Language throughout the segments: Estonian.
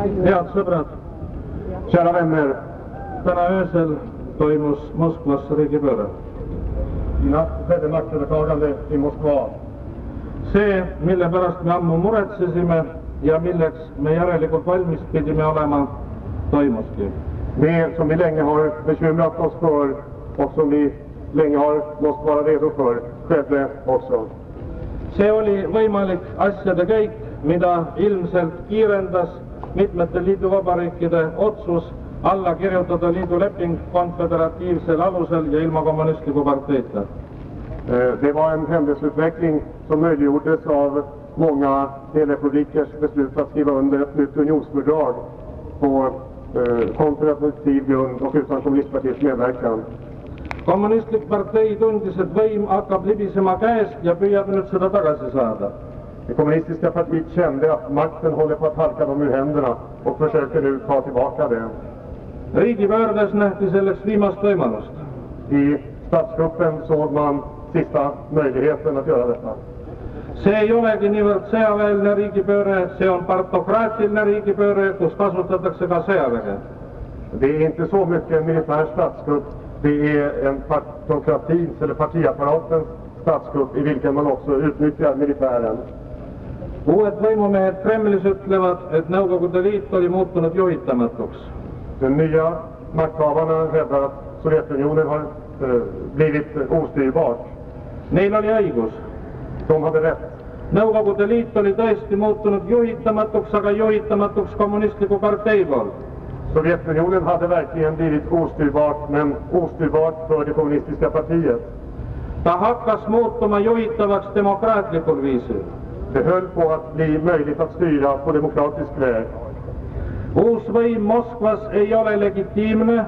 Head sõbrad, Kära vänner, täna öösel toimus Moskvas riigipööre. i natt skedde maktövertagande i Moskva. See, mille pärast me ammu muretsesime ja milleks me järelikult valmis pidime olema, toimuski. Det som vi länge har bekymrat oss för och som vi länge har måste vara redo för skedde också. See oli võimalik asjade käik, mida ilmselt kiirendas mitmete liiduvabariikide otsus alla kirjutada liiduleping konföderatiivsel alusel ja ilma kommunistliku parteita. Det var en händelseutveckling som möjliggjordes av många delrepublikers beslut att skriva under ett nytt unionsfördrag på konföderativ grund och utan kommunistpartiets medverkan. Kommunistlik partei tundis, et võim hakkab libisema käest ja püüab nüüd seda tagasi saada. Det kommunistiska partiet kände att makten håller på att halka dem ur händerna och försöker nu ta tillbaka det. Riigipöördes nähti selleks viimast võimalust. I statskuppen såg man sista möjligheten att göra detta. See ei olegi niivõrd sõjaväeline riigipööre, see on partokraatiline riigipööre, kus kasutatakse ka sõjaväge. Det är inte så mycket en militär statskupp, det är en partokratins eller partiapparatens statskupp i vilken man också utnyttjar militären. Uued võimumehed Kremlis ütlevad, et Nõukogude Liit oli muutunud juhitamatuks. De nya makthavarna hävdar att Sovjetunionen har blivit ostyrbart. Neil oli õigus. De hade rätt. Nõukogude Liit oli tõesti muutunud juhitamatuks, aga juhitamatuks kommunistliku partei poolt. Sovjetunionen hade verkligen blivit ostyrbart, men ostyrbart för det kommunistiska partiet. Ta hakkas muutuma juhitavaks demokraatlikul viisil. Det höll på att bli möjligt att styra på demokratisk väg. Uus võim Moskvas ei ole legitiimne.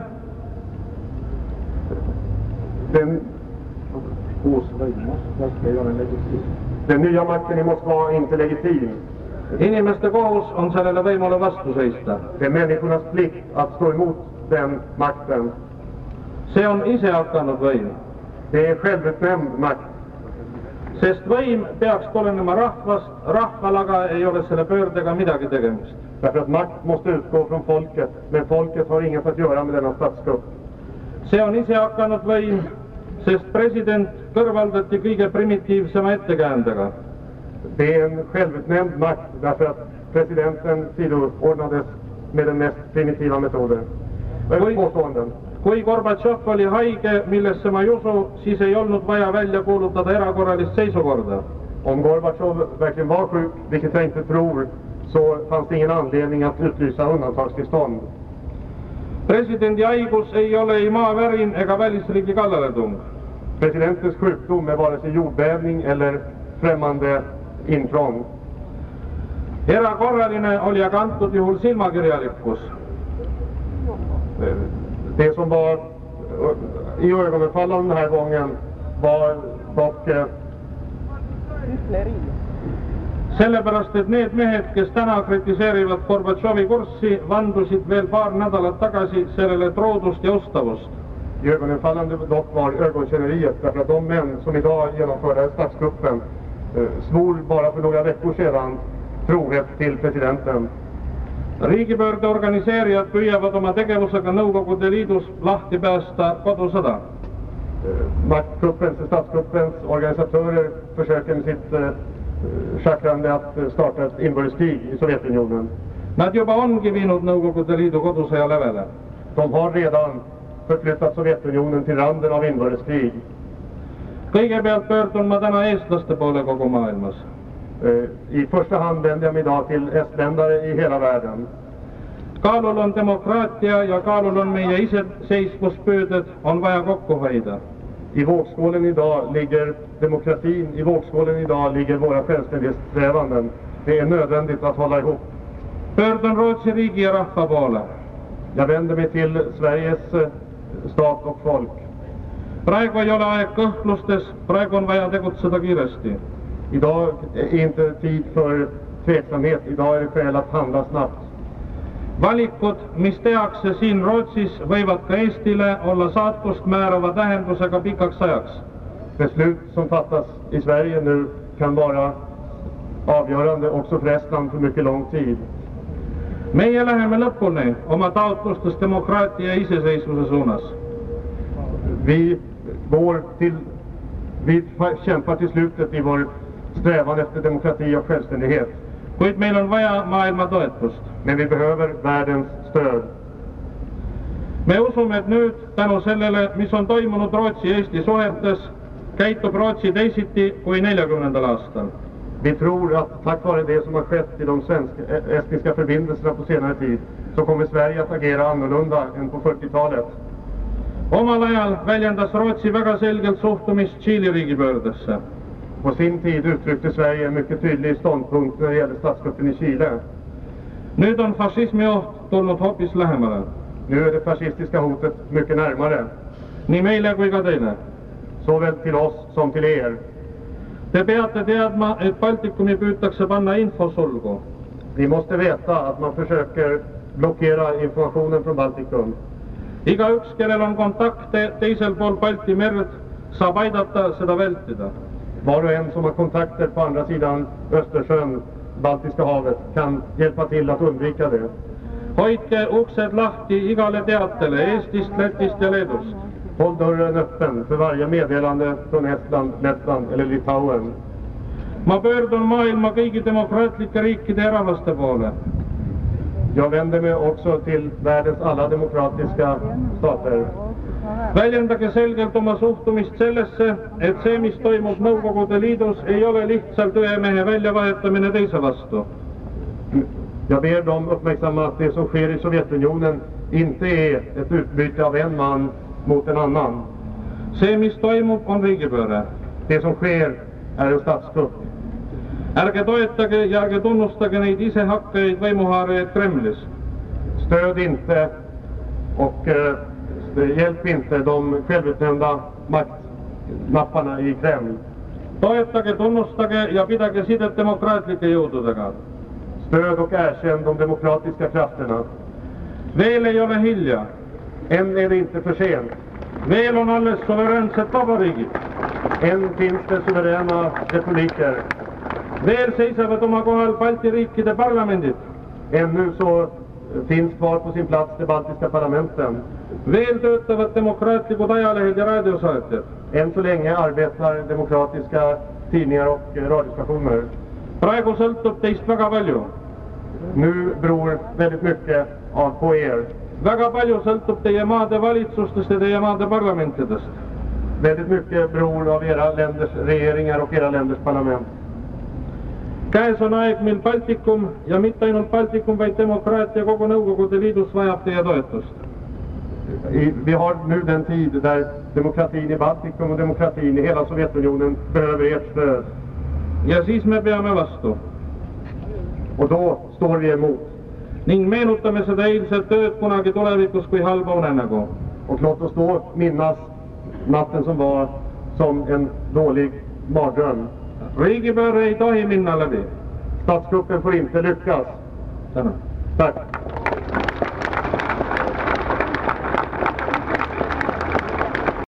Den nya makten i Moskva är inte legitim. Inimeste kohus on sellele võimule vastu seista. Det är människornas plikt att stå emot den makten. See on ise hakanud võim. Det är självutnämnd makt. Sest võim peaks tulenema rahvast, rahval aga ei ole selle pöördega midagi tegemist. Därför att makt måste utgå från folket, men folket har inget att göra med denna statskupp. See on ise hakanud võim, sest president kõrvaldati kõige primitiivsema ettekäändega. Det är en självutnämnd makt därför att presidenten sidoordnades med den mest primitiva metoden. Påståenden. Kui Gorbatšov oli haige, millesse ma ei usu, siis ei olnud vaja välja kuulutada erakorralist seisukorda. Om Gorbatšov verkligen var sjuk, vilket jag inte tror, så fanns det ingen anledning att utlysa undantagstillstånd. Presidendi haigus ei ole ei maavärin ega välisriigi kallaletung. Presidentens sjukdom är vare sig jordbävning eller främmande intrång. Erakorraline oli aga antud juhul silmakirjalikkus. Det som var i ögonfallande den här gången var dock sellepärast, et need mehed, kes täna kritiseerivad Gorbatšovi kurssi, vandusid veel paar nädalat tagasi sellele troodust ja ustavust. Ögonfallande dock var ögonkänneriet, därför att de män som idag genomförde statskuppen svor bara för några veckor sedan trohet till presidenten. Riigipöörde organiseerijad püüavad oma tegevusega Nõukogude Liidus lahti päästa kodusõda. Statskuppens organisatörer försöker med sitt schackrande att starta ett inbördeskrig i Sovjetunionen. Nad juba ongi viinud Nõukogude Liidu kodusõja lävele. De har redan förflyttat Sovjetunionen till randen av inbördeskrig. Kõigepealt pöördun ma täna eestlaste poole kogu maailmas. I första hand vänder jag mig idag till estländare i hela världen. Kaalul on demokraatia ja kaalul on meie iseseisvuspüüded, on vaja kokku hoida. I vågskålen idag ligger demokratin, i vågskålen idag ligger våra självständighetssträvanden. Det är nödvändigt att hålla ihop. Pöördun Rootsi riigi ja rahva poole. Jag vänder mig till Sveriges stat och folk. Praegu ei ole aeg kõhklustes, praegu on vaja tegutseda kiiresti. Idag är inte tid för tveksamhet, idag är det skäl att handla snabbt. Valikud, mis tehakse siin Rootsis, võivad ka Eestile olla saatust määrava tähendusega pikaks ajaks. Beslut som fattas i Sverige nu kan vara avgörande också för Estland för mycket lång tid. Meie läheme lõpuni oma taotlustes demokraatia ja iseseisvuse suunas. Vi kämpar till slutet i vår strävan efter demokrati och självständighet. Kuid meil on vaja maailma toetust. Men vi behöver världens stöd. Me usume, et nüüd tänu sellele, mis on toimunud Rootsi ja Eesti suhetes, käitub Rootsi teisiti kui 40. aastal. Vi tror att tack vare det som har skett i de svensk-estniska förbindelserna på senare tid så kommer Sverige att agera annorlunda än på 40-talet. Omal ajal väljendas Rootsi väga selgelt suhtumist Tšiili riigipöördesse. På sin tid uttryckte Sverige en mycket tydlig ståndpunkt när det gäller statskuppen i Chile. Nüüd on fašismi oht tulnud hoopis lähemale. Nu är det fascistiska hotet mycket närmare. Nii meile kui ka teile. Såväl till oss som till er. Te peate teadma, et Baltikumi püütakse panna infosulgu. Vi måste veta att man försöker blockera informationen från Baltikum. Igaüks, kellel on kontakte teisel pool Balti merd, saab aidata seda vältida. Var och en som har kontakter på andra sidan Östersjön, Baltiska havet, kan hjälpa till att undvika det. Hoidke uksed lahti igale teatele Eestist, Lätist ja Leedust. Håll dörren öppen för varje meddelande från Estland, Lettland eller Litauen. Ma pöördun maailma kõigi demokraatlike riikide ja rahvaste poole. Jag vänder mig också till världens alla demokratiska stater. Väljendage selgelt oma suhtumist sellesse, et see, mis toimub Nõukogude Liidus, ei ole lihtsalt ühe mehe väljavahetamine teise vastu. Jag ber dem uppmärksamma att det som sker i Sovjetunionen inte är ett utbyte av en man mot en annan. See, mis toimub, on riigipööre. Det som sker är en statskupp. Ärge toetage ja ärge tunnustage neid isehakkajaid võimuhaarajaid Kremlis. Stöd inte och hjälp inte de självutnämnda maktnapparna i Kreml. Toetage, tunnustage ja pidage sidet demokraatlike jõududega. Stöd och erkänn de demokratiska krafterna. Veel ei ole hilja. Än är det inte för sent. Veel on alles suveräänsed vabariigid. Än finns det suveräna republiker. Veel seisavad oma kohal Balti riikide parlamendid. Ännu så finns kvar på sin plats de baltiska parlamenten. Veel töötavad demokraatlikud ajalehed ja raadiosaatjad. Än så länge arbetar demokratiska tidningar och radiostationer. Praegu sõltub teist väga palju. Nu beror väldigt mycket på er. Väga palju sõltub teie maade valitsustest ja teie maade parlamentidest. Väldigt mycket beror av era länders regeringar och era länders parlament. Käes on aeg, mil Baltikum ja mitte ainult Baltikum, vaid demokraatia kogu Nõukogude Liidus vajab teie toetust. Vi har nu den tid där demokratin i Baltikum och demokratin i hela Sovjetunionen behöver ert stöd. Ja siis me peame vastu. Och då står vi emot. Ning meenutame seda eilset tööd kunagi tulevikus kui halba unenägu. Och låt oss då minnas natten som var som en dålig mardröm. Riigipööre ei tohi minna läbi. Statskuppen får inte lyckas. Tänan. Tack.